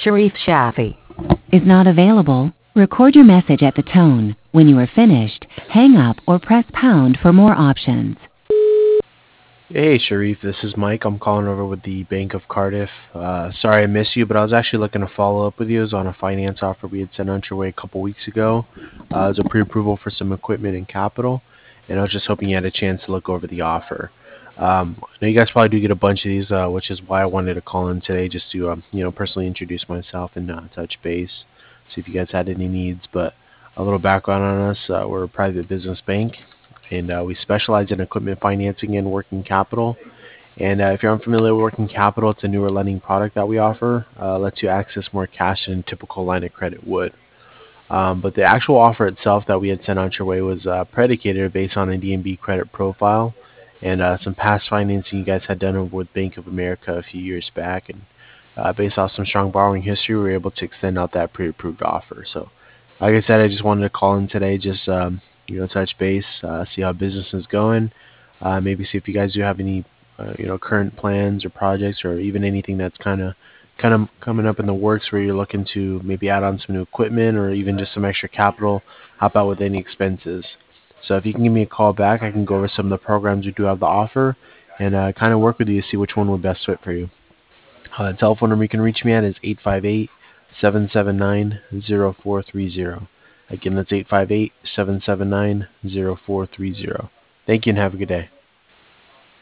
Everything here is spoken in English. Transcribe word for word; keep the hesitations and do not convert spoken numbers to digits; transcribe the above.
Sharif Shafi. Is not available. Record your message at the tone. When you are finished, hang up or press pound for more options. Hey Sharif, this is Mike. I'm calling over with the Bank of Cardiff. Uh, sorry I missed you, but I was actually looking to follow up with you. It was on a finance offer we had sent on your way a couple weeks ago. Uh, it was a pre-approval for some equipment and capital, and I was just hoping you had a chance to look over the offer. Um, I know you guys probably do get a bunch of these, uh, which is why I wanted to call in today just to um, you know personally introduce myself and uh, touch base, see if you guys had any needs. But a little background on us: uh, we're a private business bank, and uh, we specialize in equipment financing and working capital. And uh, if you're unfamiliar with working capital, it's a newer lending product that we offer. Uh, lets you access more cash than a typical line of credit would. Um, but the actual offer itself that we had sent out your way was uh, predicated based on a D N B credit profile and uh, some past financing you guys had done with Bank of America a few years back. And uh, based off some strong borrowing history, we were able to extend out that pre-approved offer. So, like I said, I just wanted to call in today, just um, you know, touch base, uh, see how business is going, uh, maybe see if you guys do have any uh, you know current plans or projects, or even anything that's kind of kind of coming up in the works where you're looking to maybe add on some new equipment or even just some extra capital, help out with any expenses. So if you can give me a call back, I can go over some of the programs we do have to offer and uh, kind of work with you to see which one would best fit for you. Uh, the telephone number you can reach me at is eight five eight, seven seven nine, zero four three zero. Again, that's eight five eight, seven seven nine, zero four three zero. Thank you and have a good day.